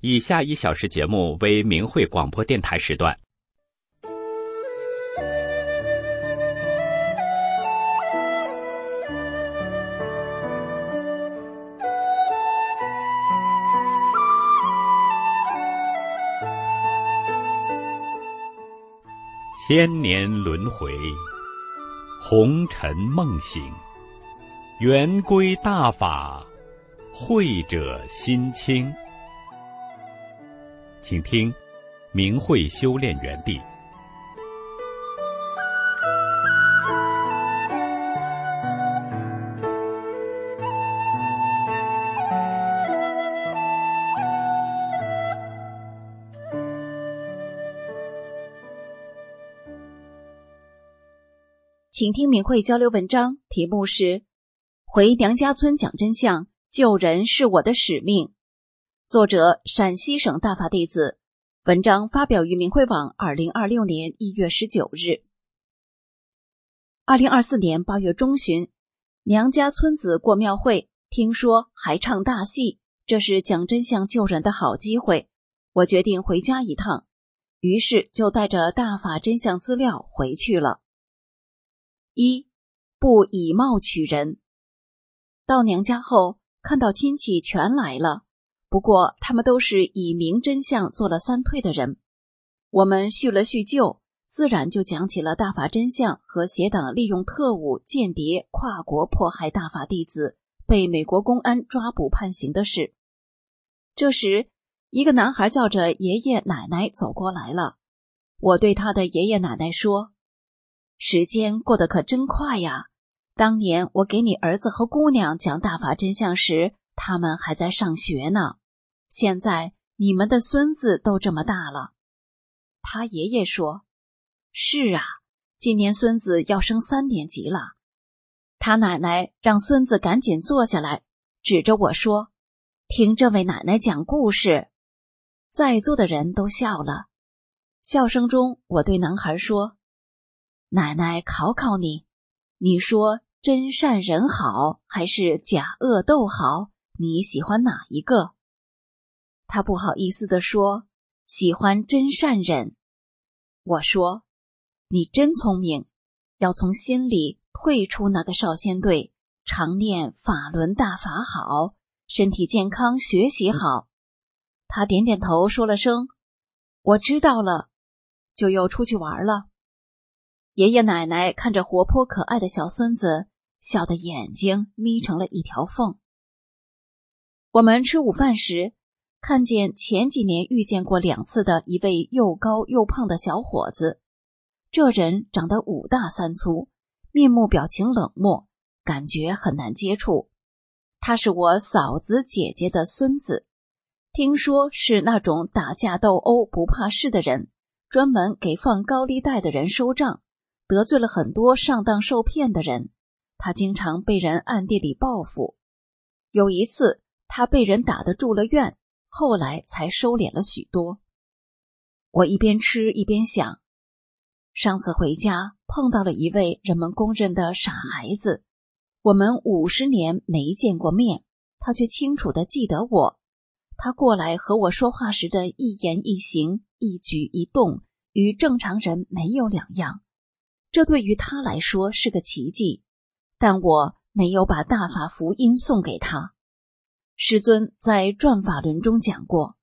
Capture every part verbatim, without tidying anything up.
以下一小时节目为明慧广播电台时段。千年轮回，红尘梦醒，圆归大法，慧者心清。请听明慧修炼园地。 请听明慧交流文章，题目是回娘家村讲真相，救人是我的使命。作者陕西省大法弟子，文章发表于明慧网二零二六年一月十九日。二零二四年八月中旬，娘家村子过庙会，听说还唱大戏，这是讲真相救人的好机会，我决定回家一趟，于是就带着大法真相资料回去了。一，不以貌取人。到娘家后，看到亲戚全来了，不过他们都是以明真相做了三退的人。我们叙了叙旧，自然就讲起了大法真相和邪党利用特务间谍跨国迫害大法弟子，被美国公安抓捕判刑的事。这时，一个男孩叫着爷爷奶奶走过来了。我对他的爷爷奶奶说，时间过得可真快呀！当年我给你儿子和姑娘讲大法真相时，他们还在上学呢。现在你们的孙子都这么大了。他爷爷说，是啊，今年孙子要升三年级了。他奶奶让孙子赶紧坐下来，指着我说，听这位奶奶讲故事。在座的人都笑了。笑声中，我对男孩说，奶奶考考你，你说真善人好还是假恶斗好，你喜欢哪一个？他不好意思地说，喜欢真善忍。我说，你真聪明，要从心里退出那个少先队，常念法轮大法好，身体健康，学习好。他点点头说了声我知道了，就又出去玩了。爷爷奶奶看着活泼可爱的小孙子，笑得眼睛眯成了一条缝。我们吃午饭时，看见前几年遇见过两次的一位又高又胖的小伙子。这人长得五大三粗，面目表情冷漠，感觉很难接触。他是我嫂子姐姐的孙子，听说是那种打架斗殴不怕事的人，专门给放高利贷的人收账，得罪了很多上当受骗的人，他经常被人暗地里报复。有一次，他被人打得住了院，后来才收敛了许多。我一边吃一边想，上次回家碰到了一位人们公认的傻孩子，我们五十年没见过面，他却清楚地记得我。他过来和我说话时的一言一行、一举一动，与正常人没有两样。这对于他来说是个奇迹，但我没有把大法福音送给他。师尊在转法轮中讲过，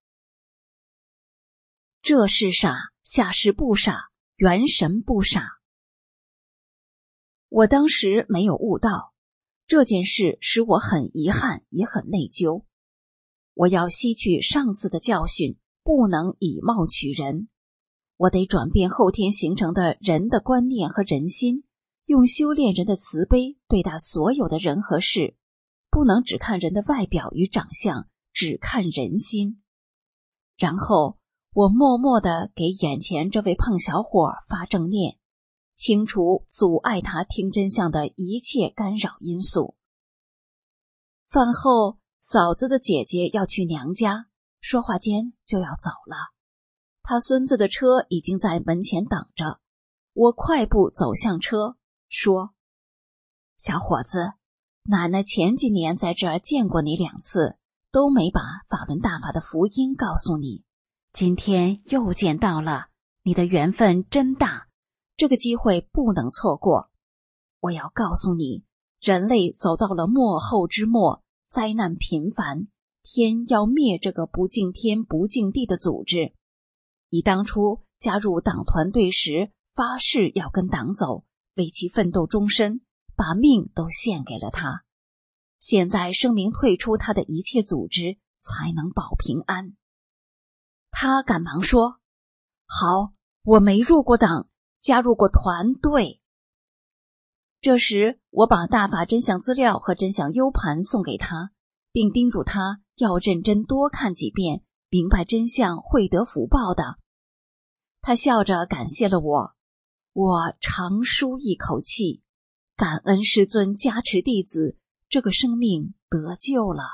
这是傻，下是不傻，元神不傻。我当时没有悟到，这件事使我很遗憾，也很内疚。我要吸取上次的教训，不能以貌取人。我得转变后天形成的人的观念和人心，用修炼人的慈悲对待所有的人和事，不能只看人的外表与长相，只看人心。然后我默默地给眼前这位胖小伙发正念，清除阻碍他听真相的一切干扰因素。饭后，嫂子的姐姐要去娘家，说话间就要走了。他孙子的车已经在门前等着，我快步走向车，说，小伙子，奶奶前几年在这儿见过你两次， 都没把法轮大法的福音告诉你。今天又见到了，你的缘分真大，这个机会不能错过。我要告诉你，人类走到了末后之末，灾难频繁，天要灭这个不敬天不敬地的组织。你当初加入党团队时发誓要跟党走，为其奋斗终身，把命都献给了他。现在声明退出他的一切组织，才能保平安。他赶忙说，好，我没入过党，加入过团队。这时我把大法真相资料和真相 U 盘送给他，并叮嘱他要认真多看几遍，明白真相会得福报的。他笑着感谢了我，我长舒一口气，感恩师尊加持弟子，这个生命得救了。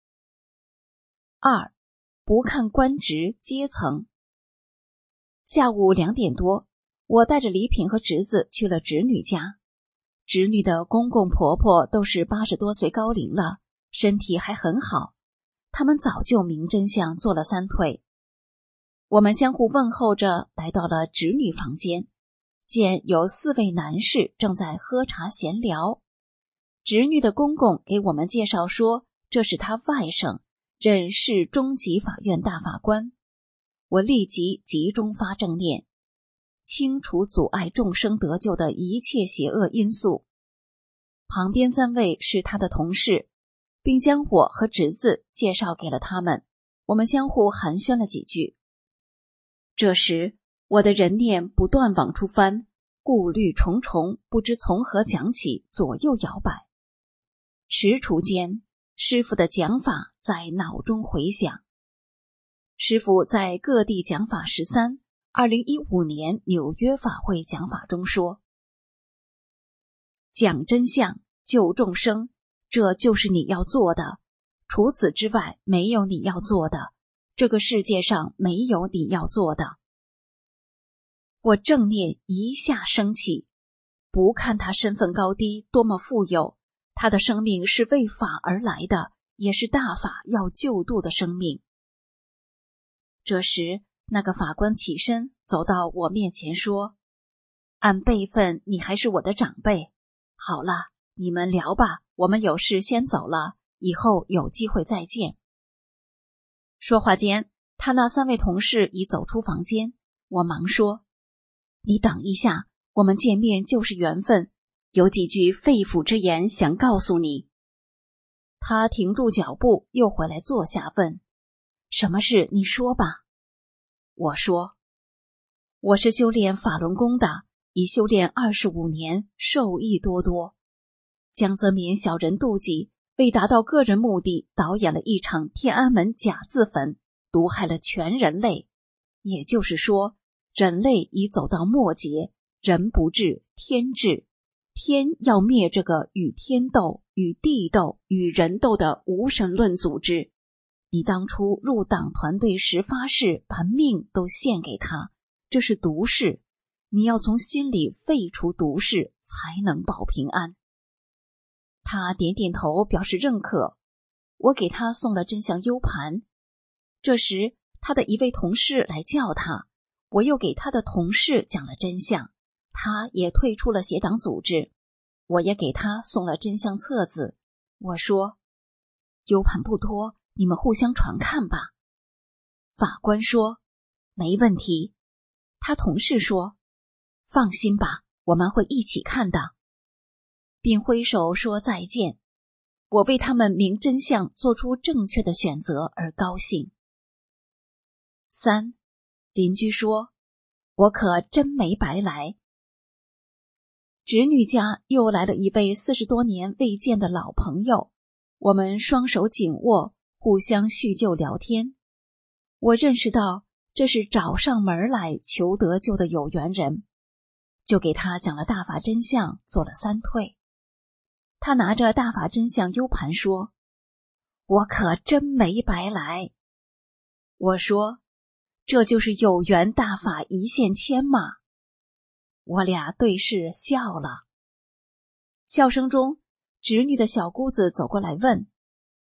二，不看官职阶层。下午两点多，我带着礼品和侄子去了侄女家。侄女的公公婆婆都是八十多岁高龄了，身体还很好，他们早就明真相做了三退。我们相互问候着来到了侄女房间，见有四位男士正在喝茶闲聊。侄女的公公给我们介绍说，这是他外甥，任市中级法院大法官。我立即集中发正念，清除阻碍众生得救的一切邪恶因素。旁边三位是他的同事，并将我和侄子介绍给了他们，我们相互寒暄了几句。这时我的人念不断往出翻，顾虑重重，不知从何讲起，左右摇摆。踟蹰间，师父的讲法在脑中回响。师父在各地讲法十三二零一五年纽约法会讲法中说，讲真相救众生，这就是你要做的，除此之外没有你要做的，这个世界上没有你要做的。我正念一下升起，不看他身份高低多么富有，他的生命是为法而来的，也是大法要救度的生命。这时那个法官起身走到我面前说，按辈分你还是我的长辈，好了，你们聊吧，我们有事先走了，以后有机会再见。说话间，他那三位同事已走出房间，我忙说，你等一下，我们见面就是缘分，有几句肺腑之言想告诉你。他停住脚步，又回来坐下问，什么事你说吧。我说，我是修炼法轮功的，已修炼二十五年，受益多多。江泽民小人妒忌，为达到个人目的，导演了一场天安门假自焚，毒害了全人类。也就是说，人类已走到末节，人不治天治，天要灭这个与天斗、与地斗、与人斗的无神论组织。你当初入党团队时发誓把命都献给他，这是毒誓，你要从心里废除毒誓，才能保平安。他点点头表示认可，我给他送了真相 U 盘。这时他的一位同事来叫他，我又给他的同事讲了真相，他也退出了邪党组织。我也给他送了真相册子，我说 U 盘不多，你们互相传看吧。法官说没问题。他同事说放心吧，我们会一起看的，并挥手说再见。我为他们明真相做出正确的选择而高兴。三，邻居说我可真没白来。侄女家又来了一位四十多年未见的老朋友，我们双手紧握，互相叙旧聊天。我认识到这是找上门来求得救的有缘人，就给他讲了大法真相，做了三退。他拿着大法真相 U 盘说，我可真没白来。我说，这就是有缘大法一线牵嘛。我俩对视笑了。笑声中，侄女的小姑子走过来问，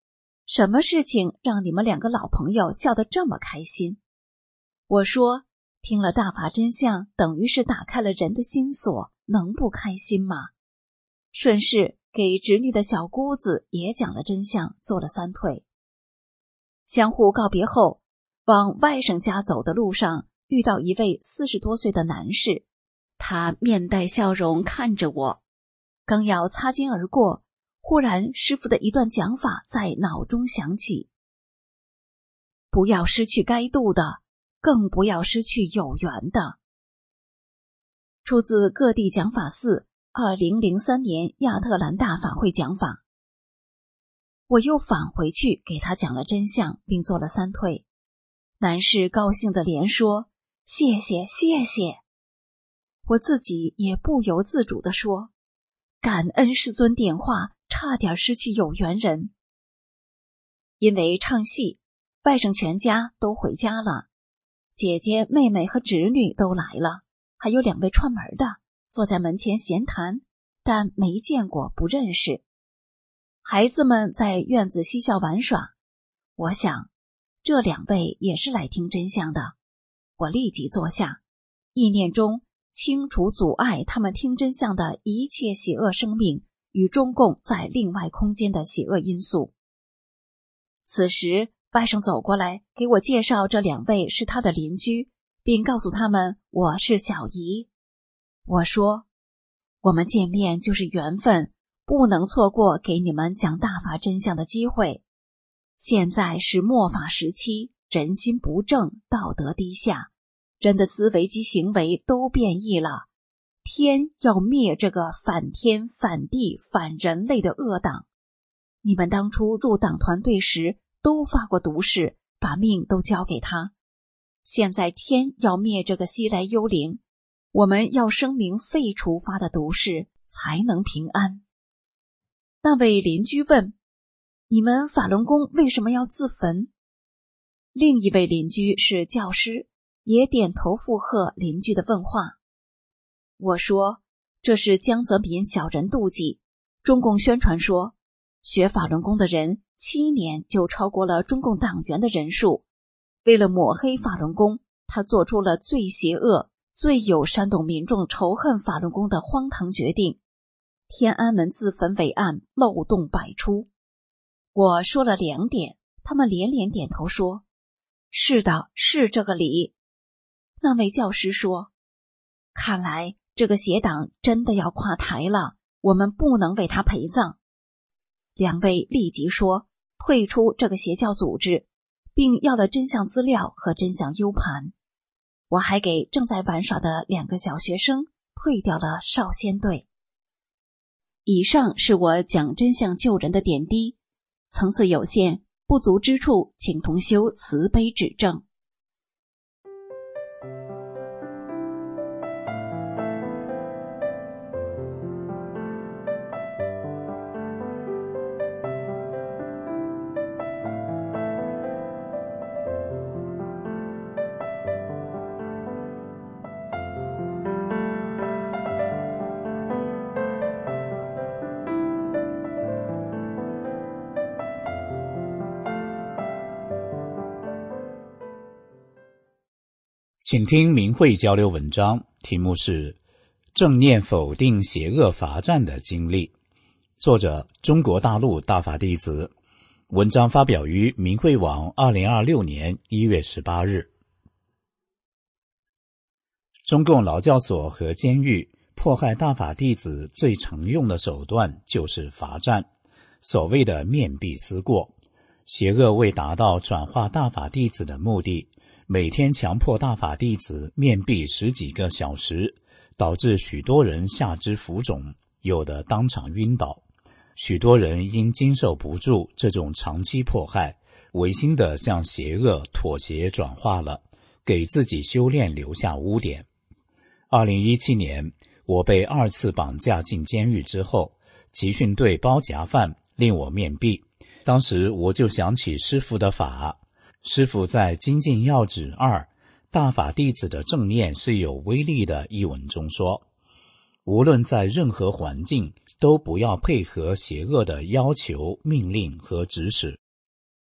什么事情让你们两个老朋友笑得这么开心？我说，听了大法真相，等于是打开了人的心锁，能不开心吗？顺势给侄女的小姑子也讲了真相，做了三退。相互告别后，往外甥家走的路上，遇到一位四十多岁的男士，他面带笑容看着我，刚要擦肩而过，忽然师父的一段讲法在脑中响起：不要失去该度的，更不要失去有缘的。出自各地讲法寺二零零三年亚特兰大法会讲法。我又返回去给他讲了真相，并做了三退。男士高兴地连说：谢谢谢谢。我自己也不由自主地说：感恩师尊点化，差点失去有缘人。因为唱戏，外甥全家都回家了，姐姐妹妹和侄女都来了，还有两位串门的坐在门前闲谈，但没见过不认识。孩子们在院子嬉笑玩耍，我想这两位也是来听真相的。我立即坐下，意念中清除阻碍他们听真相的一切邪恶生命与中共在另外空间的邪恶因素。此时外甥走过来给我介绍这两位是他的邻居，并告诉他们我是小姨。我说，我们见面就是缘分，不能错过给你们讲大法真相的机会。现在是末法时期，人心不正，道德低下，人的思维及行为都变异了。天要灭这个反天反地反人类的恶党。你们当初入党团队时都发过毒誓，把命都交给他。现在天要灭这个西来幽灵，我们要声明废除发的毒誓，才能平安。那位邻居问：你们法轮功为什么要自焚？另一位邻居是教师，也点头附和邻居的问话。我说，这是江泽民小人妒忌，中共宣传说学法轮功的人七年就超过了中共党员的人数。为了抹黑法轮功，他做出了最邪恶、最有煽动民众仇恨法轮功的荒唐决定。天安门自焚伟案漏洞百出。我说了两点，他们连连点头说：是的，是这个理。那位教师说：看来这个邪党真的要垮台了，我们不能为他陪葬。两位立即说退出这个邪教组织，并要了真相资料和真相 U 盘。我还给正在玩耍的两个小学生退掉了少先队。以上是我讲真相救人的点滴，层次有限，不足之处请同修慈悲指正。 请听明慧交流文章，题目是正念否定邪恶罚站的经历，作者中国大陆大法弟子，文章发表于明慧网二零二六年一月十八日。中共劳教所和监狱迫害大法弟子最常用的手段就是罚站，所谓的面壁思过。邪恶为达到转化大法弟子的目的，每天强迫大法弟子面壁十几个小时，导致许多人下肢浮肿，有的当场晕倒。许多人因经受不住这种长期迫害，违心地向邪恶妥协转化了，给自己修炼留下污点。二零一七年，我被二次绑架进监狱之后，集训队包夹犯令我面壁。当时我就想起师父的法，师父在《精进要旨二大法弟子的正念是有威力的一文中说，无论在任何环境，都不要配合邪恶的要求、命令和指使。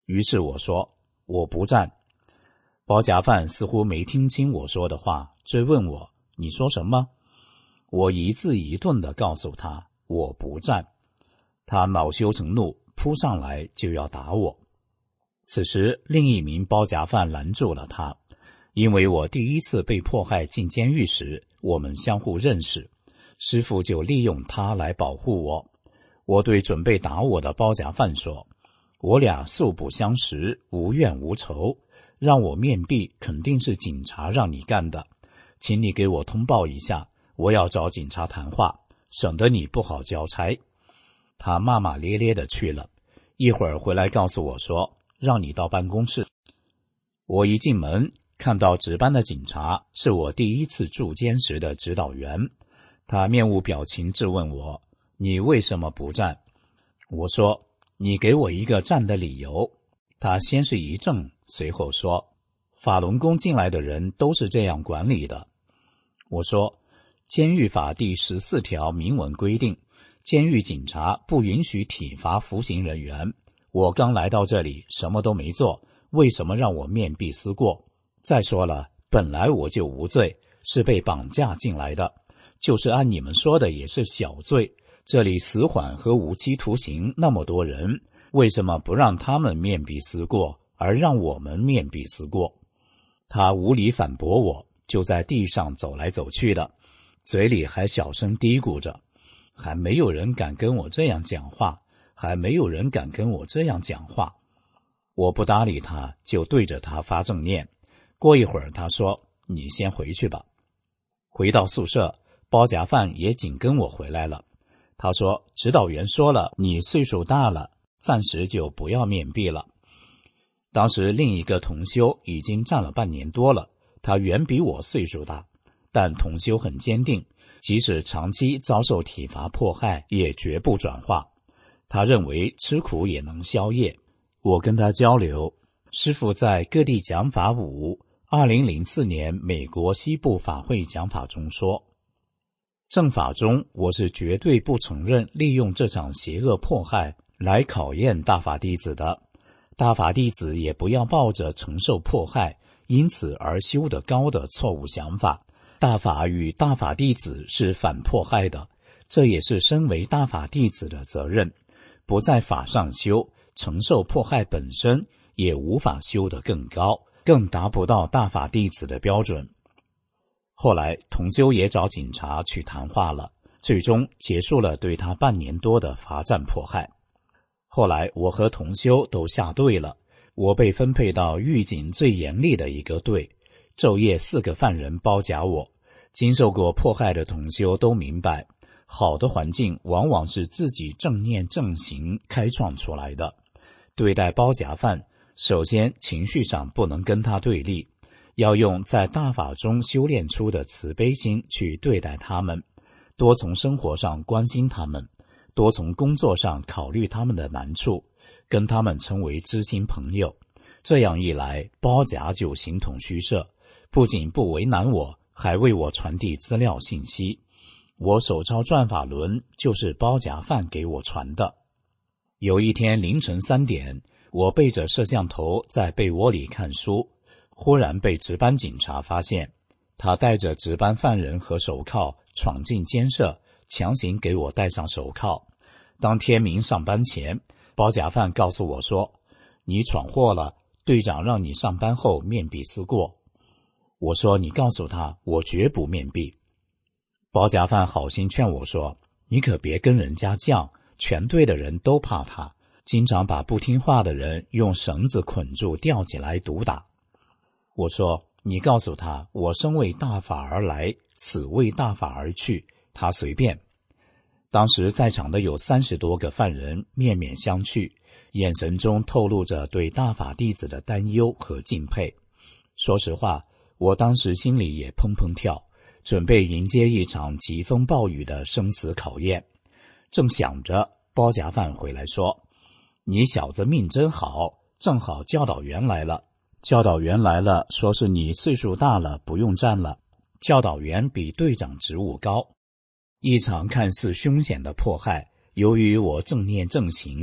于是我说我不战。包夹犯似乎没听清我说的话，追问我你说什么？我一字一顿地告诉他我不战。他恼羞成怒，扑上来就要打我。此时另一名包夹犯拦住了他，因为我第一次被迫害进监狱时，我们相互认识，师父就利用他来保护我。我对准备打我的包夹犯说，我俩素不相识，无怨无仇，让我面壁肯定是警察让你干的，请你给我通报一下，我要找警察谈话，省得你不好交差。他骂骂咧咧地去了，一会儿回来告诉我说，让你到办公室。我一进门，看到值班的警察是我第一次驻监时的指导员，他面无表情质问我，你为什么不战？我说，你给我一个战的理由。他先是一怔，随后说，法轮功进来的人都是这样管理的。我说，监狱法第十四条明文规定，监狱警察不允许体罚服刑人员。我刚来到这里什么都没做，为什么让我面壁思过？再说了，本来我就无罪，是被绑架进来的，就是按你们说的也是小罪。这里死缓和无期徒刑那么多人，为什么不让他们面壁思过，而让我们面壁思过？他无理反驳我，就在地上走来走去的，嘴里还小声嘀咕着，还没有人敢跟我这样讲话，还没有人敢跟我这样讲话。我不搭理他，就对着他发正念。过一会儿他说，你先回去吧。回到宿舍，包夹犯也紧跟我回来了。他说，指导员说了，你岁数大了，暂时就不要面壁了。当时另一个同修已经站了半年多了，他远比我岁数大，但同修很坚定，即使长期遭受体罚迫害，也绝不转化。他认为吃苦也能消业。我跟他交流，师父在各地讲法五二零零四年美国西部法会讲法中说，正法中我是绝对不承认利用这场邪恶迫害来考验大法弟子的，大法弟子也不要抱着承受迫害因此而修得高的错误想法。大法与大法弟子是反迫害的，这也是身为大法弟子的责任。不在法上修，承受迫害本身也无法修得更高，更达不到大法弟子的标准。后来同修也找警察去谈话了，最终结束了对他半年多的罚站迫害。后来我和同修都下队了，我被分配到狱警最严厉的一个队，昼夜四个犯人包夹我。经受过迫害的同修都明白，好的环境往往是自己正念正行开创出来的。对待包夹犯，首先情绪上不能跟他对立，要用在大法中修炼出的慈悲心去对待他们，多从生活上关心他们，多从工作上考虑他们的难处，跟他们成为知心朋友。这样一来，包夹就形同虚设，不仅不为难我，还为我传递资料信息。我手抄转法轮就是包夹犯给我传的。有一天凌晨三点，我背着摄像头在被窝里看书，忽然被值班警察发现，他带着值班犯人和手铐闯进监舍，强行给我戴上手铐。当天明上班前，包夹犯告诉我说，你闯祸了，队长让你上班后面壁思过。我说，你告诉他，我绝不面壁。包夹犯好心劝我说，你可别跟人家犟，全队的人都怕他，经常把不听话的人用绳子捆住吊起来毒打。我说，你告诉他，我生为大法而来，死为大法而去，他随便。当时在场的有三十多个犯人面面相觑，眼神中透露着对大法弟子的担忧和敬佩。说实话，我当时心里也砰砰跳，准备迎接一场疾风暴雨的生死考验。正想着，包夹犯回来说，你小子命真好，正好教导员来了。教导员来了，说是你岁数大了，不用站了。教导员比队长职务高。一场看似凶险的迫害，由于我正念正行，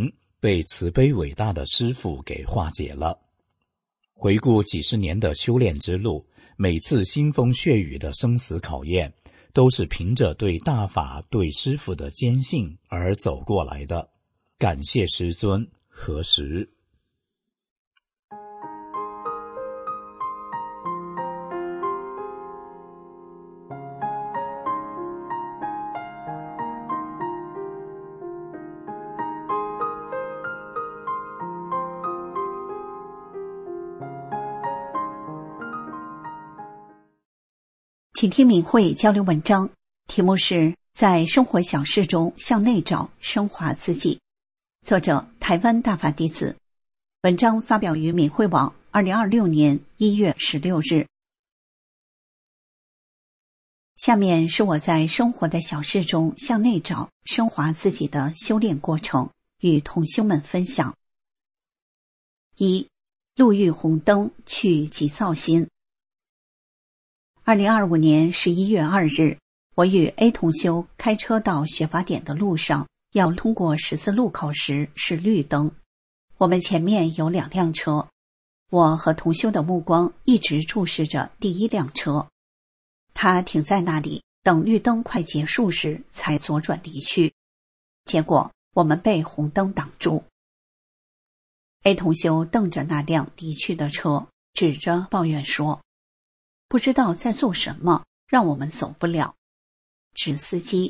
被慈悲伟大的师父给化解了。回顾几十年的修炼之路，每次腥风血雨的生死考验，都是凭着对大法、对师父的坚信而走过来的。感谢师尊，何时？ 请听明慧交流文章，题目是在生活小事中向内找，升华自己。作者台湾大法弟子。文章发表于明慧网二零二六年一月十六日。下面是我在生活的小事中向内找，升华自己的修炼过程，与同修们分享。一、路遇红灯，去急躁心。二零二五年十一月二日，我与 A 同修开车到学法点的路上，要通过十字路口时是绿灯，我们前面有两辆车，我和同修的目光一直注视着第一辆车，他停在那里，等绿灯快结束时才左转离去，结果我们被红灯挡住。A 同修瞪着那辆离去的车，指着抱怨说，不知道在做什么，让我们走不了。指司机。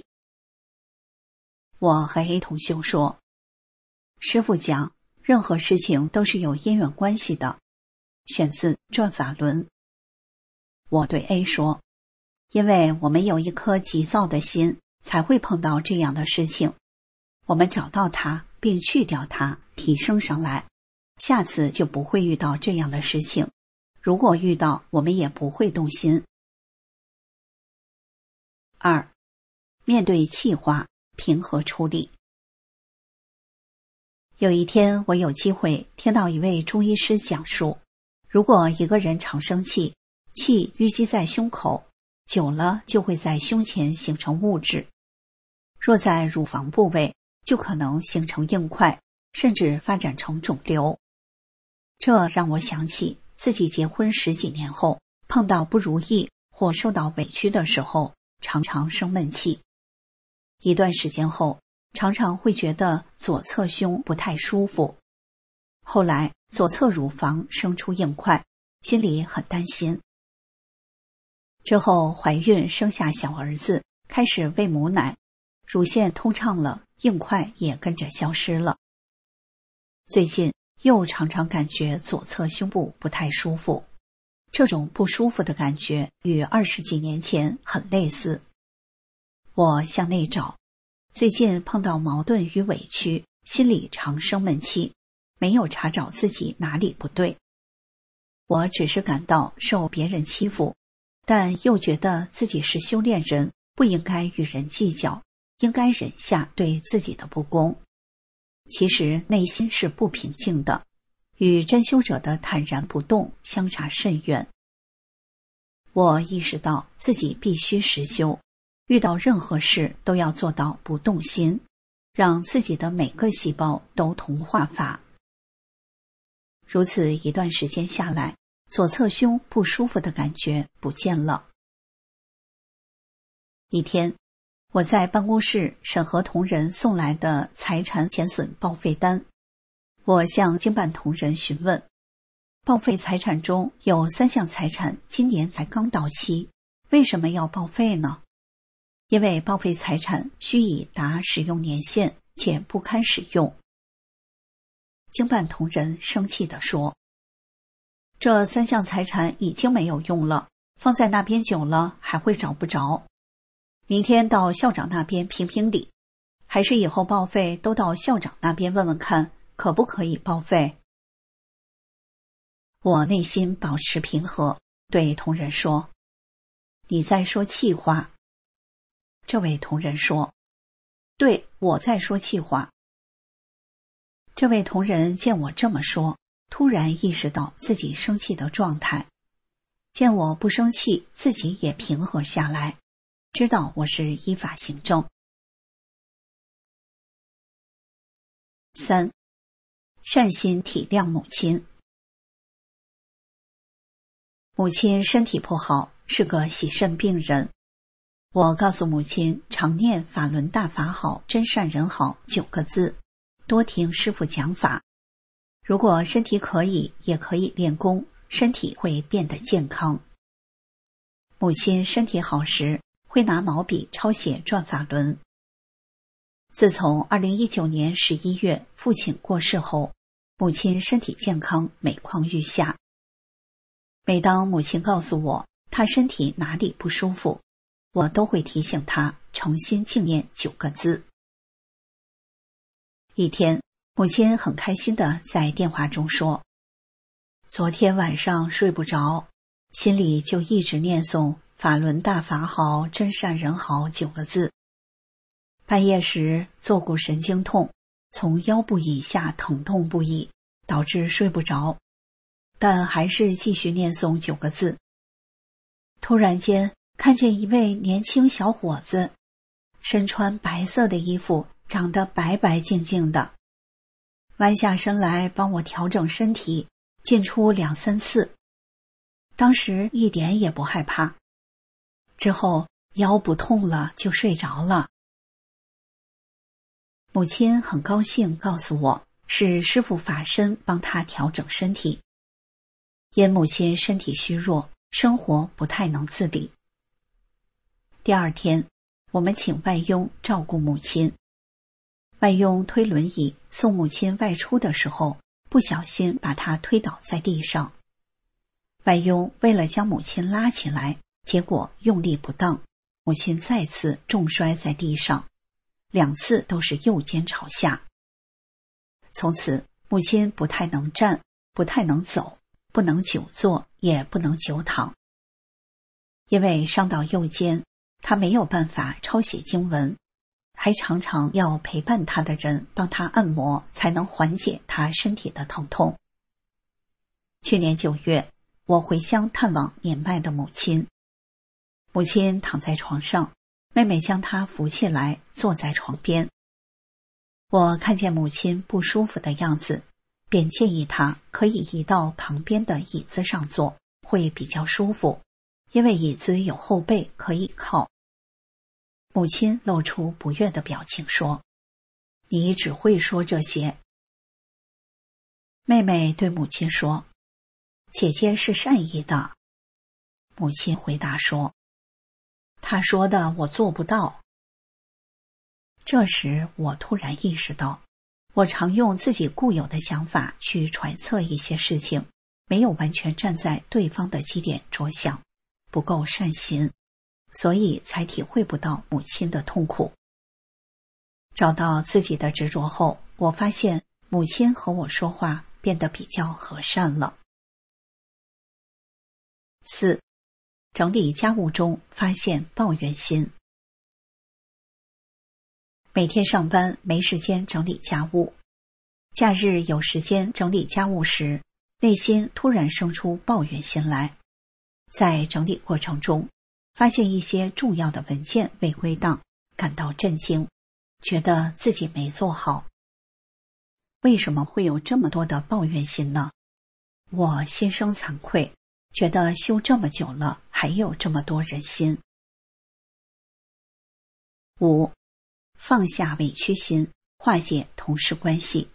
我和 A 同修说，师父讲，任何事情都是有因缘关系的。选自《转法轮》。我对 A 说，因为我们有一颗急躁的心，才会碰到这样的事情。我们找到它，并去掉它，提升上来，下次就不会遇到这样的事情。如果遇到，我们也不会动心。二、面对气话，平和处理。有一天，我有机会听到一位中医师讲述，如果一个人常生气，气淤积在胸口，久了就会在胸前形成物质。若在乳房部位，就可能形成硬块，甚至发展成肿瘤。这让我想起自己结婚十几年后，碰到不如意或受到委屈的时候，常常生闷气。一段时间后，常常会觉得左侧胸不太舒服。后来左侧乳房生出硬块，心里很担心。之后怀孕生下小儿子，开始喂母奶，乳腺通畅了，硬块也跟着消失了。最近又常常感觉左侧胸部不太舒服，这种不舒服的感觉与二十几年前很类似。我向内找，最近碰到矛盾与委屈，心里常生闷气，没有查找自己哪里不对。我只是感到受别人欺负，但又觉得自己是修炼人，不应该与人计较，应该忍下对自己的不公。其实内心是不平静的，与真修者的坦然不动相差甚远。我意识到自己必须实修，遇到任何事都要做到不动心，让自己的每个细胞都同化法。如此一段时间下来，左侧胸不舒服的感觉不见了。一天，我在办公室审核同仁送来的财产减损报废单，我向经办同仁询问，报废财产中有三项财产今年才刚到期，为什么要报废呢？因为报废财产须已达使用年限且不堪使用。经办同仁生气地说，这三项财产已经没有用了，放在那边久了还会找不着。明天到校长那边评评理，还是以后报废都到校长那边问问看，可不可以报废？我内心保持平和，对同仁说，你在说气话。这位同仁说，对，我在说气话。这位同仁见我这么说，突然意识到自己生气的状态，见我不生气，自己也平和下来，知道我是依法行政。三、 善心体谅母亲。母亲身体不好，是个洗肾病人。我告诉母亲常念法轮大法好，真善人好九个字，多听师父讲法。如果身体可以，也可以练功，身体会变得健康。母亲身体好时，会拿毛笔抄写转法轮。自从二零一九年十一月父亲过世后，母亲身体健康，每况愈下。每当母亲告诉我她身体哪里不舒服，我都会提醒她诚心静念九个字。一天，母亲很开心地在电话中说，昨天晚上睡不着，心里就一直念诵法轮大法好，真善人好九个字。半夜时坐骨神经痛，从腰部以下疼痛不已，导致睡不着，但还是继续念诵九个字。突然间看见一位年轻小伙子，身穿白色的衣服，长得白白净净的，弯下身来帮我调整身体，进出两三次。当时一点也不害怕，之后腰不痛了就睡着了。母亲很高兴告诉我，是师父法身帮她调整身体。因母亲身体虚弱，生活不太能自理。第二天，我们请外佣照顾母亲。外佣推轮椅送母亲外出的时候，不小心把她推倒在地上。外佣为了将母亲拉起来，结果用力不当，母亲再次重摔在地上，两次都是右肩朝下。从此，母亲不太能站，不太能走，不能久坐，也不能久躺。因为伤到右肩，她没有办法抄写经文，还常常要陪伴她的人帮她按摩，才能缓解她身体的疼痛。去年九月，我回乡探望年迈的母亲。母亲躺在床上，妹妹将她扶起来，坐在床边。我看见母亲不舒服的样子，便建议她可以移到旁边的椅子上坐，会比较舒服，因为椅子有后背可以靠。母亲露出不悦的表情说，你只会说这些。妹妹对母亲说，姐姐是善意的。母亲回答说，她说的我做不到。这时我突然意识到，我常用自己固有的想法去揣测一些事情，没有完全站在对方的基点着想，不够善心，所以才体会不到母亲的痛苦。找到自己的执着后，我发现母亲和我说话变得比较和善了。四、整理家务中发现抱怨心。每天上班没时间整理家务，假日有时间整理家务时，内心突然生出抱怨心来。在整理过程中，发现一些重要的文件未归档，感到震惊，觉得自己没做好。为什么会有这么多的抱怨心呢？我心生惭愧，觉得修这么久了，还有这么多人心。五、放下委屈心，化解同事关系。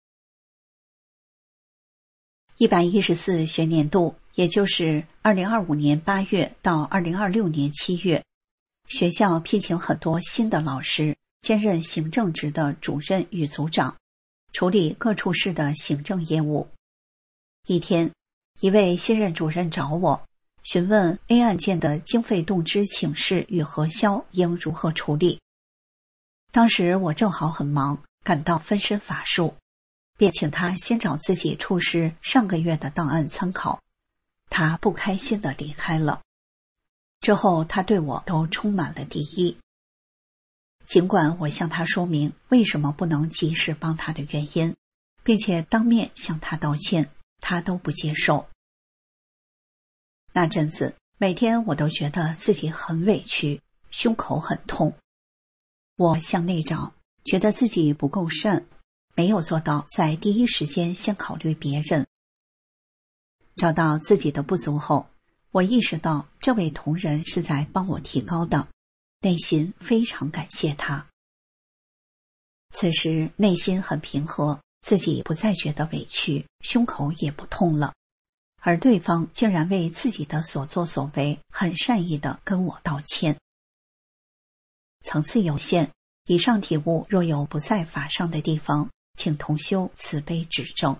一百一十四学年度，也就是二零二五年八月到二零二六年七月，学校聘请很多新的老师，兼任行政职的主任与组长，处理各处室的行政业务。一天，一位新任主任找我，询问 A 案件的经费动支请示与核销应如何处理。当时我正好很忙，感到分身乏术，便请他先找自己处室上个月的档案参考。他不开心地离开了。之后他对我都充满了敌意。尽管我向他说明为什么不能及时帮他的原因，并且当面向他道歉，他都不接受。那阵子，每天我都觉得自己很委屈，胸口很痛。我向内找，觉得自己不够善， 没有做到在第一时间先考虑别人。找到自己的不足后，我意识到这位同仁是在帮我提高的，内心非常感谢他。此时内心很平和，自己不再觉得委屈，胸口也不痛了，而对方竟然为自己的所作所为很善意地跟我道歉。层次有限，以上体悟若有不在法上的地方，请同修慈悲指正。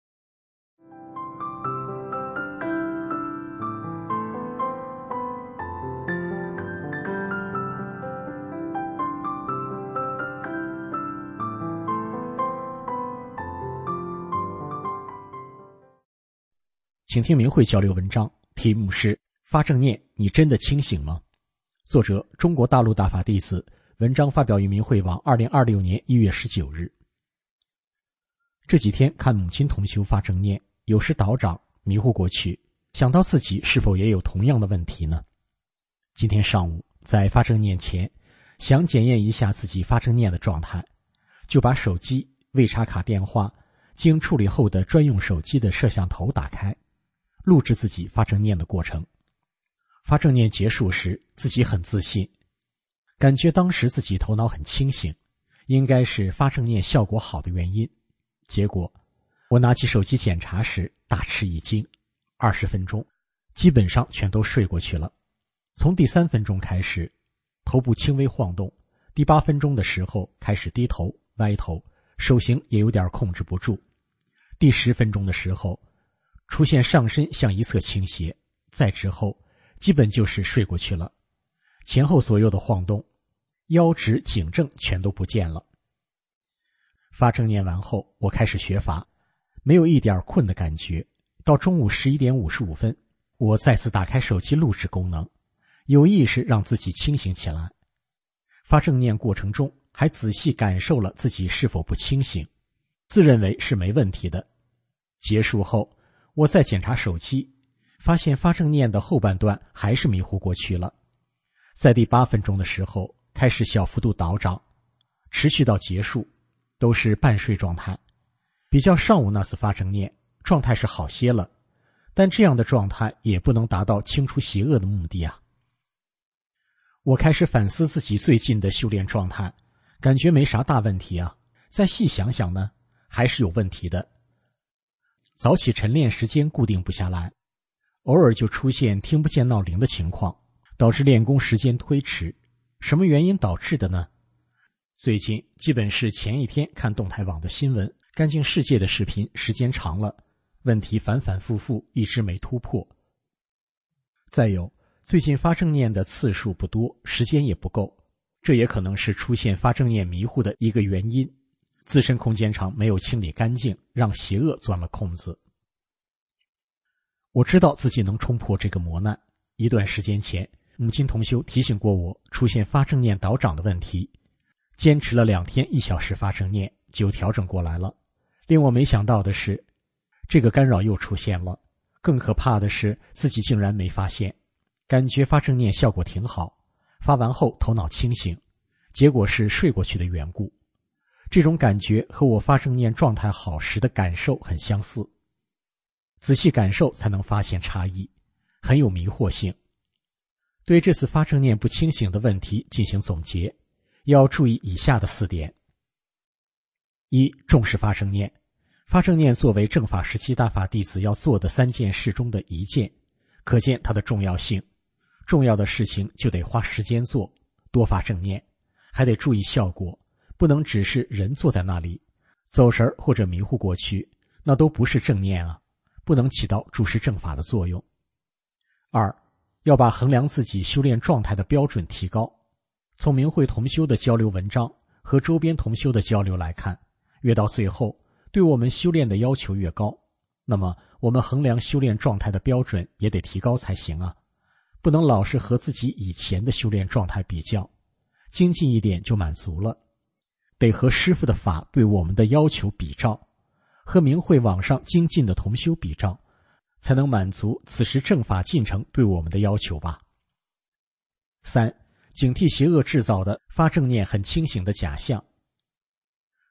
请听明慧交流文章，题目是发正念，你真的清醒吗？作者中国大陆大法弟子，文章发表于明慧网二零二六年一月十九日。这几天看母亲同修发正念，有时倒掌迷糊过去，想到自己是否也有同样的问题呢？今天上午在发正念前，想检验一下自己发正念的状态，就把手机、未插卡电话、经处理后的专用手机的摄像头打开，录制自己发正念的过程。发正念结束时，自己很自信，感觉当时自己头脑很清醒，应该是发正念效果好的原因。结果我拿起手机检查时大吃一惊，二十分钟基本上全都睡过去了。从第三分钟开始，头部轻微晃动，第八分钟的时候开始低头歪头，手型也有点控制不住。第十分钟的时候出现上身向一侧倾斜，再之后基本就是睡过去了，前后左右的晃动，腰直颈正全都不见了。发正念完后，我开始学法，没有一点困的感觉。到中午十一点五十五分，我再次打开手机录制功能，有意识让自己清醒起来。发正念过程中还仔细感受了自己是否不清醒，自认为是没问题的。结束后，我再检查手机，发现发正念的后半段还是迷糊过去了。在第八分钟的时候开始小幅度倒掌，持续到结束都是半睡状态。比较上午那次发正念，状态是好些了，但这样的状态也不能达到清除邪恶的目的啊。我开始反思自己最近的修炼状态，感觉没啥大问题啊，再细想想呢，还是有问题的。早起晨练时间固定不下来，偶尔就出现听不见闹铃的情况，导致练功时间推迟。什么原因导致的呢？最近基本是前一天看动态网的新闻，干净世界的视频时间长了，问题反反复复，一直没突破。再有，最近发正念的次数不多，时间也不够，这也可能是出现发正念迷糊的一个原因。自身空间场没有清理干净，让邪恶钻了空子。我知道自己能冲破这个磨难。一段时间前，母亲同修提醒过我出现发正念倒掌的问题，坚持了两天一小时发正念就调整过来了。令我没想到的是，这个干扰又出现了。更可怕的是，自己竟然没发现，感觉发正念效果挺好，发完后头脑清醒，结果是睡过去的缘故。这种感觉和我发正念状态好时的感受很相似，仔细感受才能发现差异，很有迷惑性。对这次发正念不清醒的问题进行总结，要注意以下的四点。一、重视发正念。发正念作为正法时期大法弟子要做的三件事中的一件，可见它的重要性。重要的事情就得花时间做，多发正念，还得注意效果，不能只是人坐在那里走神或者迷糊过去，那都不是正念啊，不能起到注视正法的作用。二、要把衡量自己修炼状态的标准提高。从明慧同修的交流文章和周边同修的交流来看，越到最后对我们修炼的要求越高，那么我们衡量修炼状态的标准也得提高才行啊，不能老是和自己以前的修炼状态比较，精进一点就满足了，得和师父的法对我们的要求比照，和明慧网上精进的同修比照，才能满足此时正法进程对我们的要求吧。三、警惕邪恶制造的发正念很清醒的假象。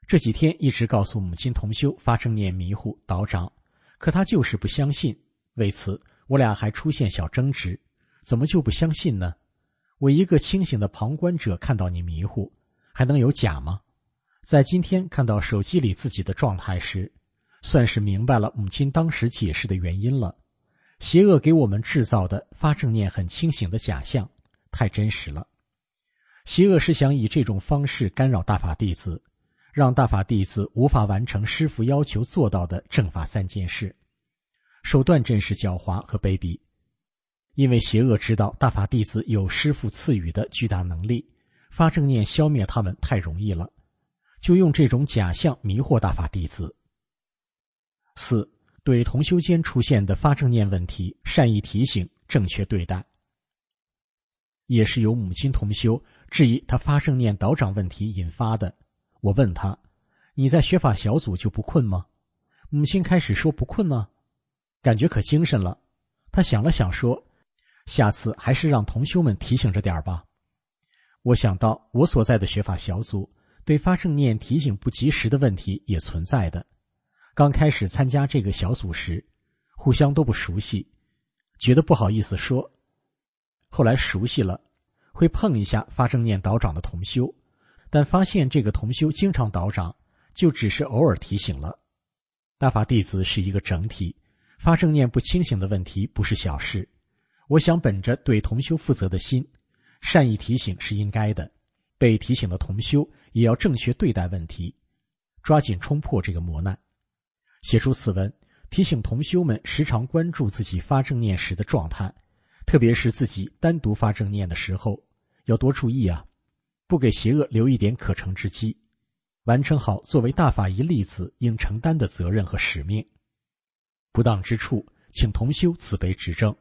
这几天一直告诉母亲同修发正念迷糊倒掌，可她就是不相信，为此我俩还出现小争执。怎么就不相信呢？我一个清醒的旁观者看到你迷糊，还能有假吗？在今天看到手机里自己的状态时，算是明白了母亲当时解释的原因了。邪恶给我们制造的发正念很清醒的假象，太真实了。邪恶是想以这种方式干扰大法弟子，让大法弟子无法完成师父要求做到的正法三件事，手段真是狡猾和卑鄙。因为邪恶知道大法弟子有师父赐予的巨大能力，发正念消灭他们太容易了，就用这种假象迷惑大法弟子。四、对同修间出现的发正念问题善意提醒，正确对待。也是由母亲同修质疑他发正念倒掌问题引发的。我问他，你在学法小组就不困吗？母亲开始说不困吗？感觉可精神了。他想了想说，下次还是让同修们提醒着点吧。我想到我所在的学法小组对发正念提醒不及时的问题也存在的。刚开始参加这个小组时，互相都不熟悉，觉得不好意思说。后来熟悉了，会碰一下发正念倒掌的同修，但发现这个同修经常倒掌，就只是偶尔提醒了。大法弟子是一个整体，发正念不清醒的问题不是小事。我想本着对同修负责的心，善意提醒是应该的，被提醒的同修也要正确对待问题，抓紧冲破这个磨难。写出此文，提醒同修们时常关注自己发正念时的状态，特别是自己单独发正念的时候，要多注意啊，不给邪恶留一点可乘之机，完成好作为大法一粒子应承担的责任和使命。不当之处，请同修慈悲指正。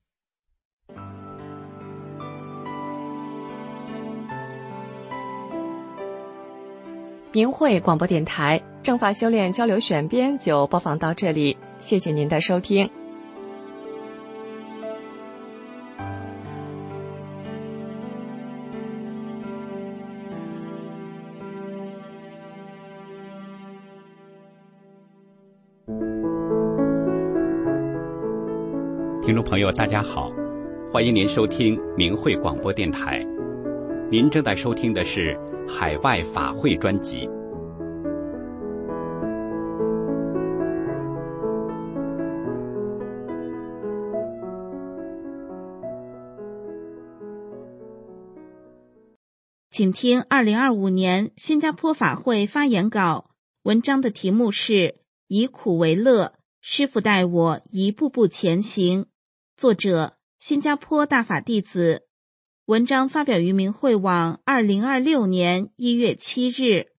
明慧广播电台正法修炼交流选编就播放到这里，谢谢您的收听。 听众朋友大家好，欢迎您收听明慧广播电台。您正在收听的是海外法会专辑。 请听二零二五年新加坡法会发言稿，文章的题目是以苦为乐，师父带我一步步前行，作者新加坡大法弟子。文章发表于明慧网二零二六年一月七日。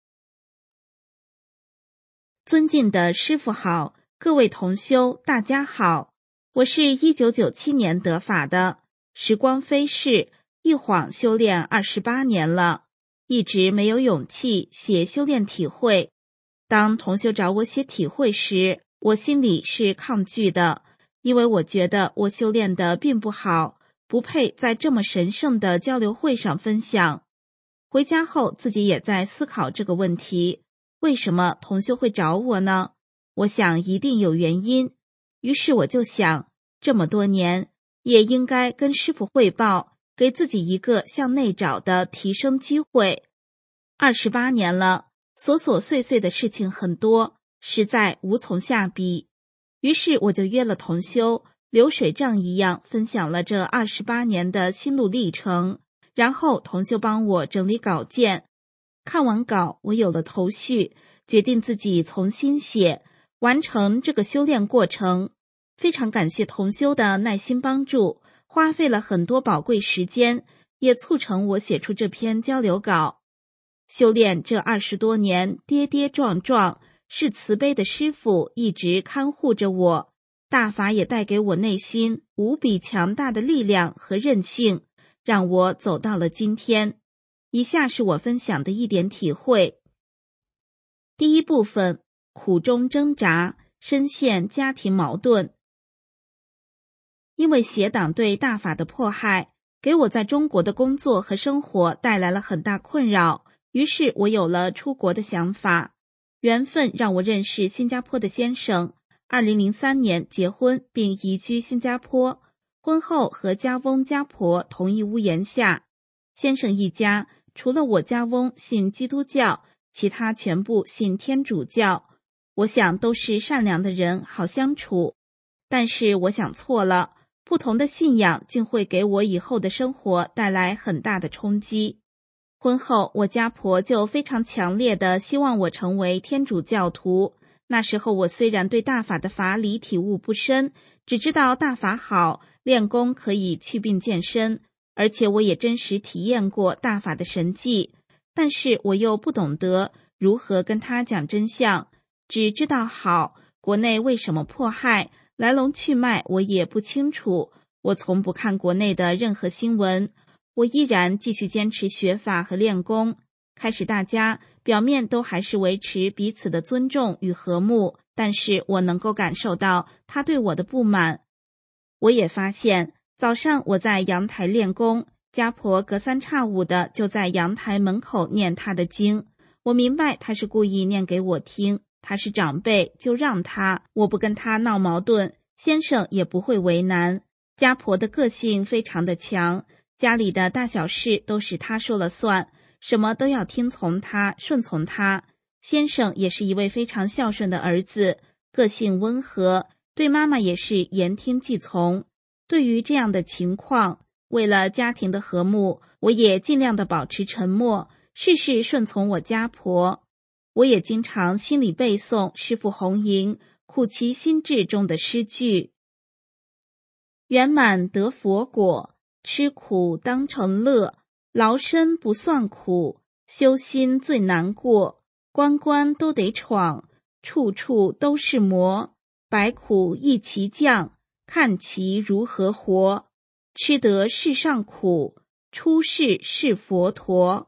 尊敬的师父好，各位同修大家好，我是一九九七年得法的，时光飞逝，一晃修炼二十八年了，一直没有勇气写修炼体会。当同修找我写体会时，我心里是抗拒的，因为我觉得我修炼的并不好，不配在这么神圣的交流会上分享。回家后自己也在思考这个问题，为什么同修会找我呢？我想一定有原因，于是我就想，这么多年也应该跟师父汇报，给自己一个向内找的提升机会。二十八年了，琐琐碎碎的事情很多，实在无从下笔。于是我就约了同修，流水账一样分享了这二十八年的心路历程，然后同修帮我整理稿件。看完稿，我有了头绪，决定自己重新写，完成这个修炼过程。非常感谢同修的耐心帮助，花费了很多宝贵时间，也促成我写出这篇交流稿。修炼这二十多年，跌跌撞撞，是慈悲的师父一直看护着我，大法也带给我内心无比强大的力量和韧性，让我走到了今天。以下是我分享的一点体会。第一部分，苦中挣扎，深陷家庭矛盾。因为邪党对大法的迫害，给我在中国的工作和生活带来了很大困扰，于是我有了出国的想法。 缘分让我认识新加坡的先生，二零零三年结婚并移居新加坡，婚后和家翁家婆同一屋檐下。先生一家除了我家翁信基督教，其他全部信天主教，我想都是善良的人，好相处。但是我想错了，不同的信仰竟会给我以后的生活带来很大的冲击。婚后，我家婆就非常强烈地希望我成为天主教徒。那时候我虽然对大法的法理体悟不深，只知道大法好，练功可以祛病健身，而且我也真实体验过大法的神迹，但是我又不懂得如何跟他讲真相，只知道好，国内为什么迫害，来龙去脉我也不清楚。我从不看国内的任何新闻，我依然继续坚持学法和练功。开始大家表面都还是维持彼此的尊重与和睦，但是我能够感受到他对我的不满。我也发现早上我在阳台练功，家婆隔三差五的就在阳台门口念他的经。我明白他是故意念给我听，他是长辈，就让他，我不跟他闹矛盾，先生也不会为难。家婆的个性非常的强，家里的大小事都是他说了算，什么都要听从他，顺从他。先生也是一位非常孝顺的儿子，个性温和，对妈妈也是言听计从。对于这样的情况，为了家庭的和睦，我也尽量的保持沉默，事事顺从我家婆。我也经常心里背诵师父弘吟《苦其心志》中的诗句：圆满得佛果，吃苦当成乐，劳身不算苦，修心最难过，关关都得闯，处处都是磨，百苦一齐降，看其如何活，吃得世上苦，出世是佛陀。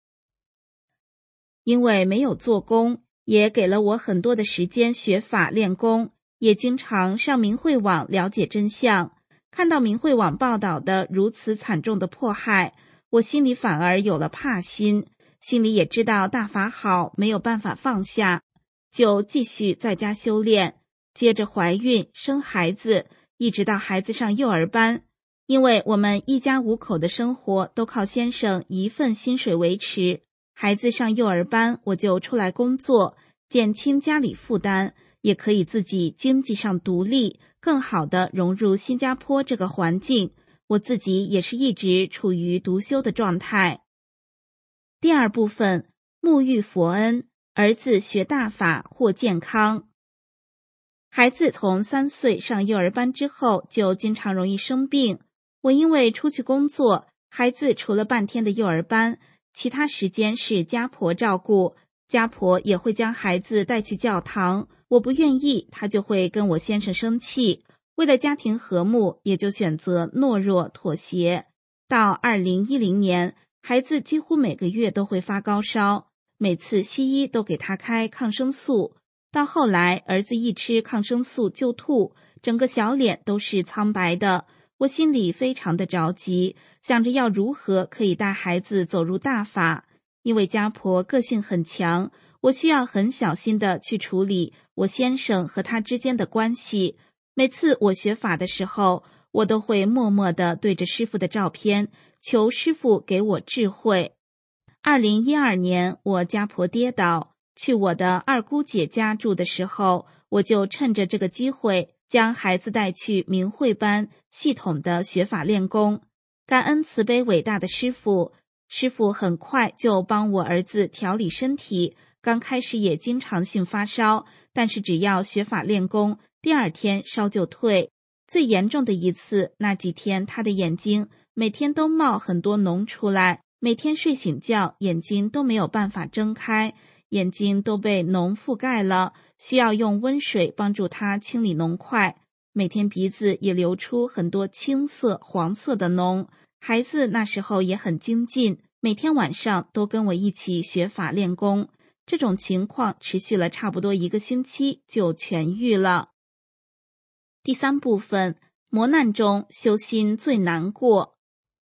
因为没有做工，也给了我很多的时间学法练功，也经常上明慧网了解真相。看到明慧网报道的如此惨重的迫害，我心里反而有了怕心，心里也知道大法好，没有办法放下，就继续在家修炼，接着怀孕生孩子，一直到孩子上幼儿班。因为我们一家五口的生活都靠先生一份薪水维持，孩子上幼儿班我就出来工作，减轻家里负担，也可以自己经济上独立，更好地融入新加坡这个环境。我自己也是一直处于独修的状态。第二部分，沐浴佛恩，儿子学大法获健康。孩子从三岁上幼儿班之后就经常容易生病，我因为出去工作，孩子除了半天的幼儿班，其他时间是家婆照顾，家婆也会将孩子带去教堂，我不愿意，他就会跟我先生生气。为了家庭和睦，也就选择懦弱妥协。到二零一零年，孩子几乎每个月都会发高烧，每次西医都给他开抗生素。到后来，儿子一吃抗生素就吐，整个小脸都是苍白的。我心里非常的着急，想着要如何可以带孩子走入大法。因为家婆个性很强，我需要很小心的去处理我先生和他之间的关系。每次我学法的时候，我都会默默地对着师父的照片，求师父给我智慧。二零一二年，我家婆跌倒，去我的二姑姐家住的时候，我就趁着这个机会，将孩子带去明慧班，系统的学法练功。感恩慈悲伟大的师父，师父很快就帮我儿子调理身体，刚开始也经常性发烧，但是只要学法练功，第二天烧就退。最严重的一次，那几天他的眼睛每天都冒很多脓出来，每天睡醒觉眼睛都没有办法睁开，眼睛都被脓覆盖了，需要用温水帮助他清理脓块。每天鼻子也流出很多青色、黄色的脓。孩子那时候也很精进，每天晚上都跟我一起学法练功。这种情况持续了差不多一个星期就痊愈了。第三部分，磨难中修心最难过。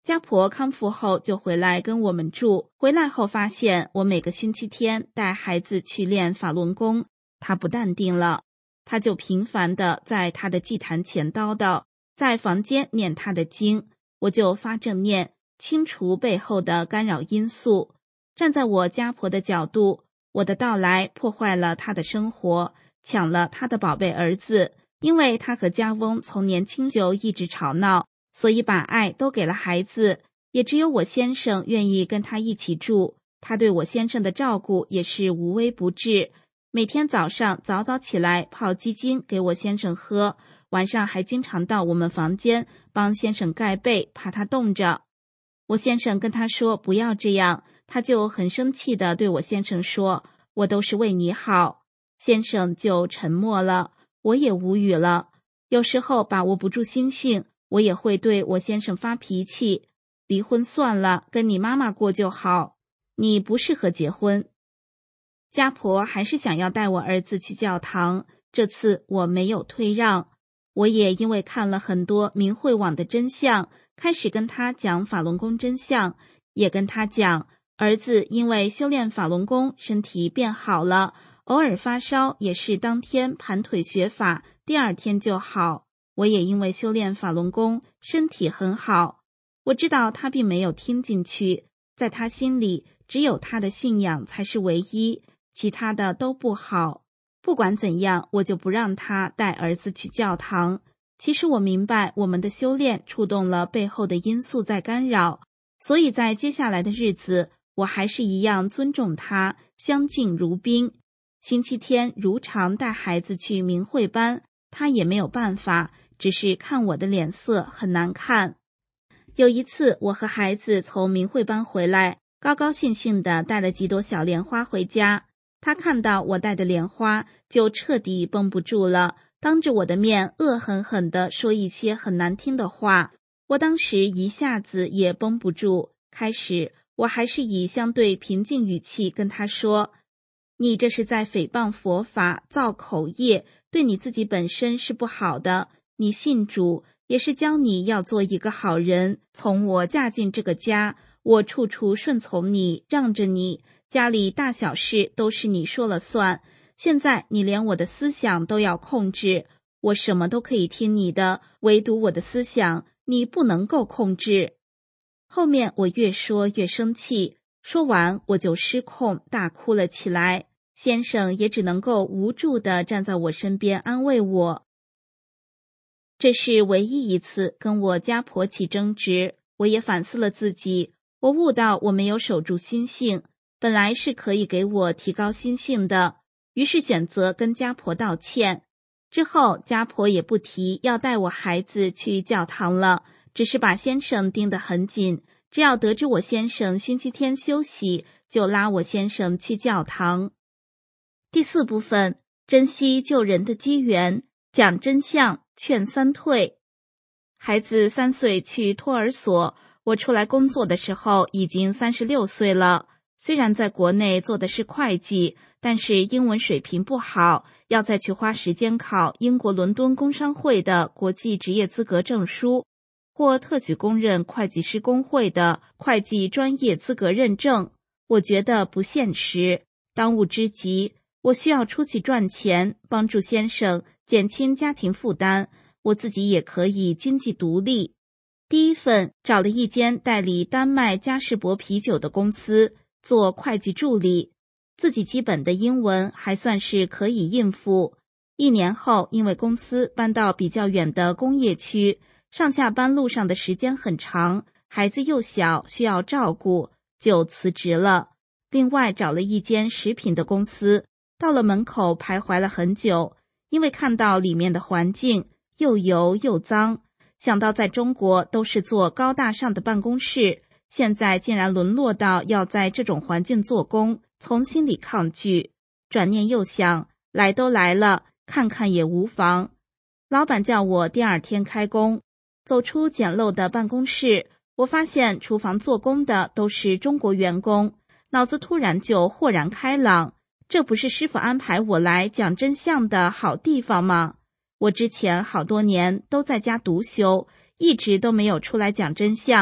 家婆康复后就回来跟我们住，回来后发现我每个星期天带孩子去练法轮功，她不淡定了，她就频繁地在她的祭坛前叨叨，在房间念她的经，我就发正念，清除背后的干扰因素。站在我家婆的角度，我的到来破坏了她的生活，抢了她的宝贝儿子，因为她和家翁从年轻就一直吵闹，所以把爱都给了孩子，也只有我先生愿意跟他一起住。他对我先生的照顾也是无微不至，每天早上早早起来泡鸡精给我先生喝，晚上还经常到我们房间帮先生盖被，怕他冻着。我先生跟他说不要这样，他就很生气地对我先生说，我都是为你好。先生就沉默了，我也无语了。有时候把握不住心性，我也会对我先生发脾气，离婚算了，跟你妈妈过就好，你不适合结婚。家婆还是想要带我儿子去教堂，这次我没有退让。我也因为看了很多明慧网的真相，开始跟他讲法轮功真相，也跟他讲儿子因为修炼法轮功身体变好了，偶尔发烧也是当天盘腿学法，第二天就好。我也因为修炼法轮功身体很好。我知道他并没有听进去，在他心里只有他的信仰才是唯一，其他的都不好。不管怎样，我就不让他带儿子去教堂。其实我明白我们的修炼触动了背后的因素在干扰，所以在接下来的日子，我还是一样尊重他，相敬如宾。星期天如常带孩子去明慧班，他也没有办法，只是看我的脸色很难看。有一次我和孩子从明慧班回来，高高兴兴地带了几朵小莲花回家，他看到我带的莲花就彻底绷不住了，当着我的面恶狠狠地说一些很难听的话。我当时一下子也绷不住，开始我还是以相对平静语气跟他说，你这是在诽谤佛法，造口业，对你自己本身是不好的，你信主也是教你要做一个好人，从我嫁进这个家，我处处顺从你，让着你，家里大小事都是你说了算，现在你连我的思想都要控制，我什么都可以听你的，唯独我的思想你不能够控制。后面我越说越生气，说完我就失控大哭了起来，先生也只能够无助地站在我身边安慰我。这是唯一一次跟我家婆起争执，我也反思了自己，我悟到我没有守住心性，本来是可以给我提高心性的，于是选择跟家婆道歉。之后家婆也不提要带我孩子去教堂了，只是把先生盯得很紧，只要得知我先生星期天休息，就拉我先生去教堂。第四部分，珍惜救人的机缘，讲真相，劝三退。孩子三岁去托儿所，我出来工作的时候已经三十六岁了。虽然在国内做的是会计，但是英文水平不好，要再去花时间考英国伦敦工商会的国际职业资格证书，或特许公认会计师工会的会计专业资格认证，我觉得不现实。当务之急，我需要出去赚钱，帮助先生减轻家庭负担，我自己也可以经济独立。第一份找了一间代理丹麦嘉士伯啤酒的公司做会计助理，自己基本的英文还算是可以应付。一年后，因为公司搬到比较远的工业区，上下班路上的时间很长，孩子又小，需要照顾，就辞职了。另外找了一间食品的公司，到了门口徘徊了很久，因为看到里面的环境又油又脏，想到在中国都是做高大上的办公室，现在竟然沦落到要在这种环境做工，从心里抗拒。转念又想，来都来了，看看也无妨。老板叫我第二天开工，走出简陋的办公室，我发现厨房做工的都是中国员工，脑子突然就豁然开朗，这不是师父安排我来讲真相的好地方吗？我之前好多年都在家独修，一直都没有出来讲真相，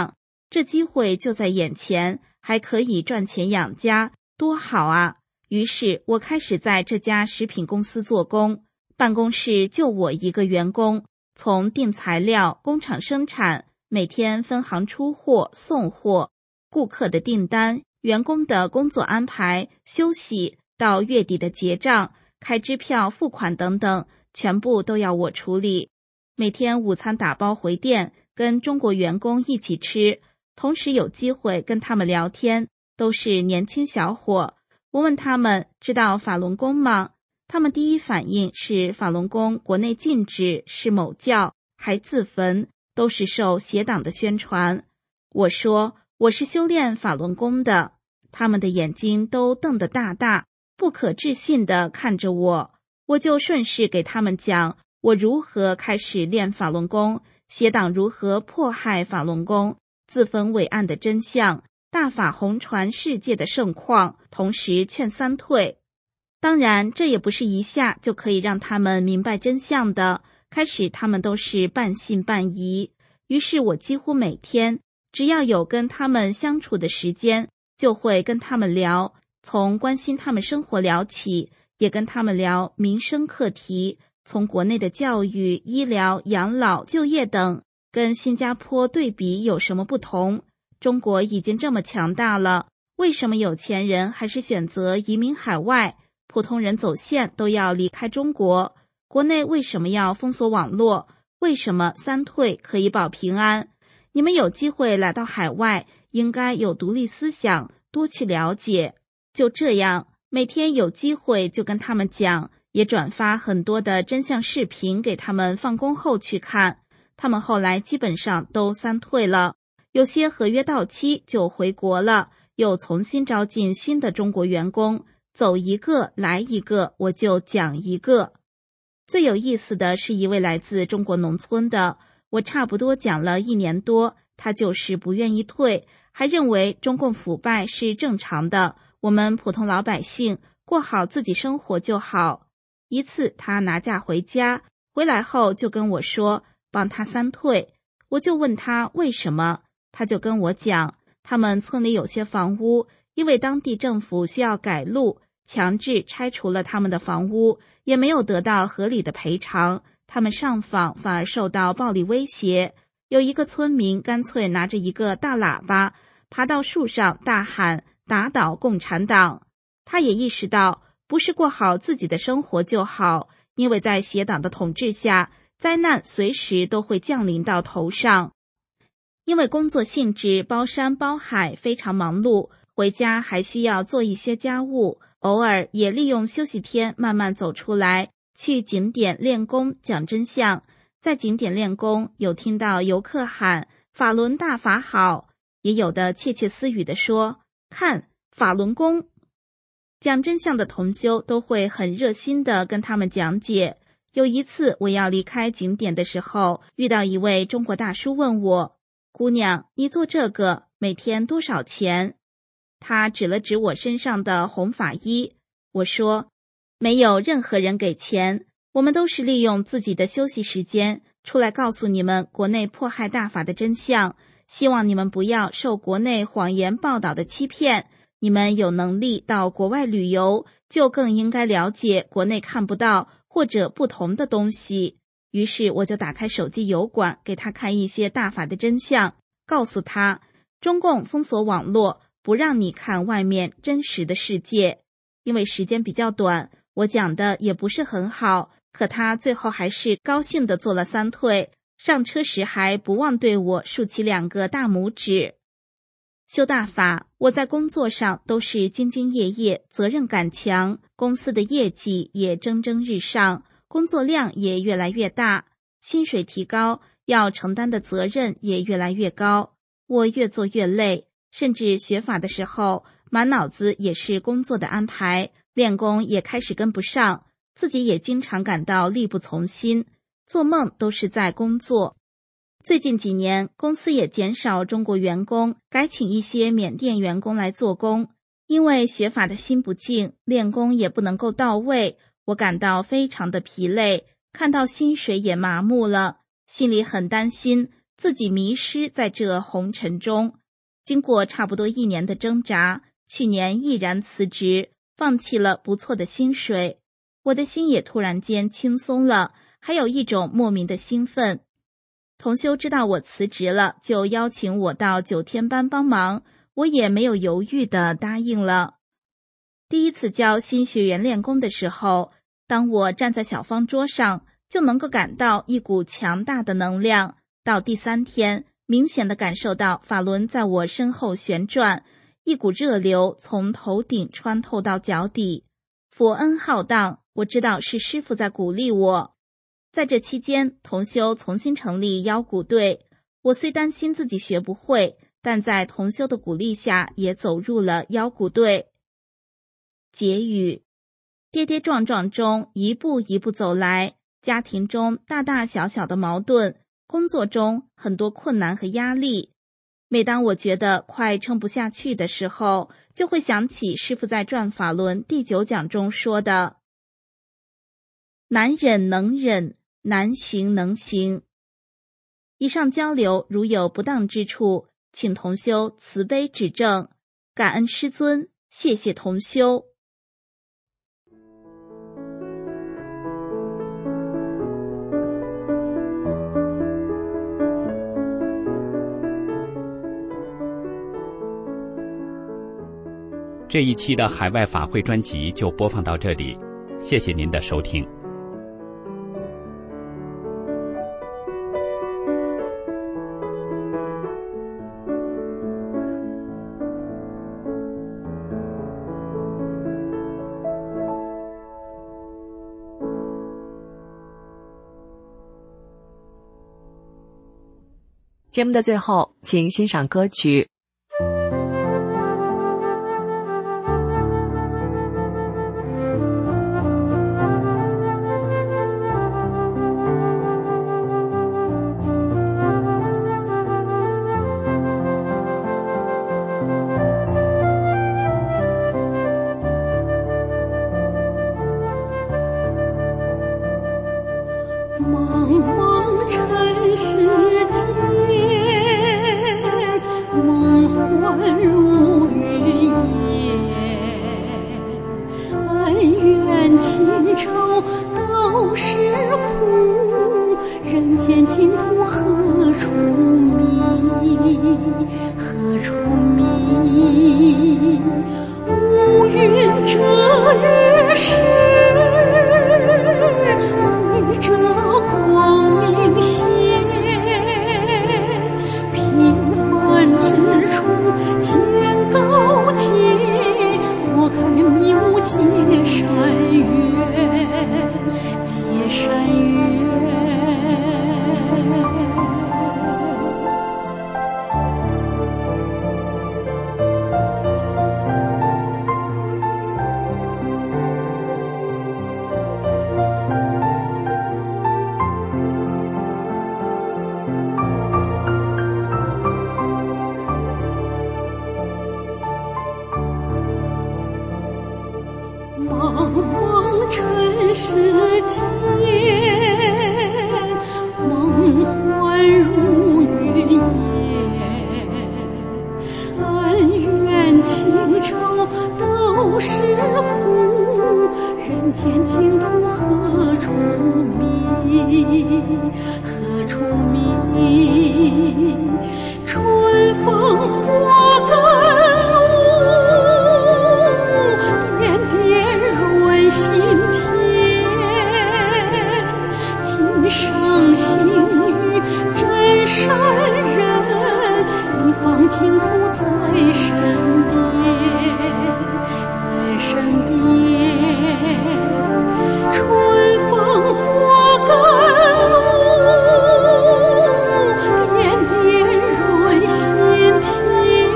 这机会就在眼前，还可以赚钱养家，多好啊！于是我开始在这家食品公司做工，办公室就我一个员工，从订材料、工厂生产，每天分行出货、送货，顾客的订单、员工的工作安排、休息，到月底的结账、开支票、付款等等，全部都要我处理。每天午餐打包回店，跟中国员工一起吃，同时有机会跟他们聊天，都是年轻小伙。我问他们知道法轮功吗？他们第一反应是法轮功国内禁止，是某教，还自焚，都是受邪党的宣传。我说我是修炼法轮功的，他们的眼睛都瞪得大大，不可置信地看着我。我就顺势给他们讲我如何开始练法轮功，邪党如何迫害法轮功，自焚伟岸的真相，大法红传世界的盛况，同时劝三退。当然这也不是一下就可以让他们明白真相的，开始他们都是半信半疑。于是我几乎每天只要有跟他们相处的时间，就会跟他们聊，从关心他们生活聊起，也跟他们聊民生课题，从国内的教育、医疗、养老、就业等，跟新加坡对比有什么不同？中国已经这么强大了，为什么有钱人还是选择移民海外？普通人走线都要离开中国，国内为什么要封锁网络？为什么三退可以保平安？你们有机会来到海外，应该有独立思想，多去了解。就这样，每天有机会就跟他们讲，也转发很多的真相视频给他们放工后去看。他们后来基本上都三退了，有些合约到期就回国了，又重新招进新的中国员工，走一个来一个，我就讲一个。最有意思的是一位来自中国农村的，我差不多讲了一年多，他就是不愿意退，还认为中共腐败是正常的，我们普通老百姓过好自己生活就好。一次他拿假回家，回来后就跟我说帮他三退，我就问他为什么，他就跟我讲，他们村里有些房屋，因为当地政府需要改路，强制拆除了他们的房屋，也没有得到合理的赔偿，他们上访反而受到暴力威胁。有一个村民干脆拿着一个大喇叭，爬到树上大喊打倒共产党。他也意识到，不是过好自己的生活就好，因为在邪党的统治下，灾难随时都会降临到头上。因为工作性质包山包海，非常忙碌，回家还需要做一些家务，偶尔也利用休息天慢慢走出来，去景点练功讲真相。在景点练功，有听到游客喊法轮大法好，也有的窃窃私语地说看法轮功。讲真相的同修都会很热心地跟他们讲解。有一次我要离开景点的时候，遇到一位中国大叔问我，姑娘，你做这个每天多少钱？他指了指我身上的红法衣。我说，没有任何人给钱，我们都是利用自己的休息时间出来告诉你们国内迫害大法的真相，希望你们不要受国内谎言报道的欺骗。你们有能力到国外旅游，就更应该了解国内看不到或者不同的东西。于是我就打开手机油管，给他看一些大法的真相，告诉他，中共封锁网络，不让你看外面真实的世界。因为时间比较短，我讲的也不是很好，可他最后还是高兴地做了三退，上车时还不忘对我竖起两个大拇指。修大法，我在工作上都是兢兢业业，责任感强，公司的业绩也蒸蒸日上，工作量也越来越大，薪水提高，要承担的责任也越来越高。我越做越累，甚至学法的时候，满脑子也是工作的安排，练功也开始跟不上，自己也经常感到力不从心，做梦都是在工作。最近几年，公司也减少中国员工，改请一些缅甸员工来做工。因为学法的心不静，练功也不能够到位，我感到非常的疲累，看到薪水也麻木了，心里很担心， 自己迷失在这红尘中。经过差不多一年的挣扎，去年毅然辞职，放弃了不错的薪水。我的心也突然间轻松了，还有一种莫名的兴奋。同修知道我辞职了，就邀请我到九天班帮忙，我也没有犹豫地答应了。第一次教新学员练功的时候，当我站在小方桌上，就能够感到一股强大的能量。到第三天，明显地感受到法轮在我身后旋转，一股热流从头顶穿透到脚底。佛恩浩荡，我知道是师父在鼓励我。在这期间，同修重新成立腰鼓队。我虽担心自己学不会，但在同修的鼓励下，也走入了腰鼓队。结语：跌跌撞撞中一步一步走来，家庭中大大小小的矛盾，工作中很多困难和压力。每当我觉得快撑不下去的时候，就会想起师父在《转法轮》第九讲中说的：难忍能忍，难行能行。以上交流如有不当之处，请同修慈悲指正，感恩师尊，谢谢同修。 这一期的海外法会专辑就播放到这里，谢谢您的收听。 节目的最后，请欣赏歌曲。 茫茫尘世间，梦幻如云烟。恩怨情仇都是苦，人间净土何处觅？何处觅？乌云遮日时，慧者光明现，平凡之处见高洁，拨开迷雾结善缘，结善缘。茫茫尘世间，梦幻如云烟。恩怨情仇都是苦，人间净土何处觅？何处觅？春风花甘露，点点润心田。今生幸遇真善人，一方净土在身边，在身边。春风花甘露，点点润心田。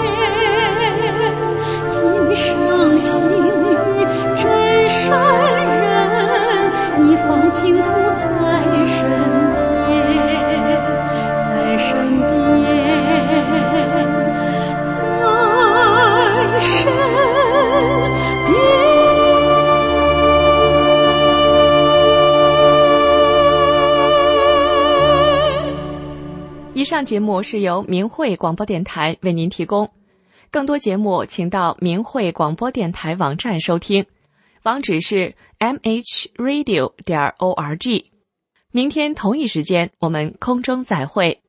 上节目是由明慧广播电台为您提供，更多节目请到明慧广播电台网站收听，网址是 m h radio 点 org。明天同一时间我们空中再会。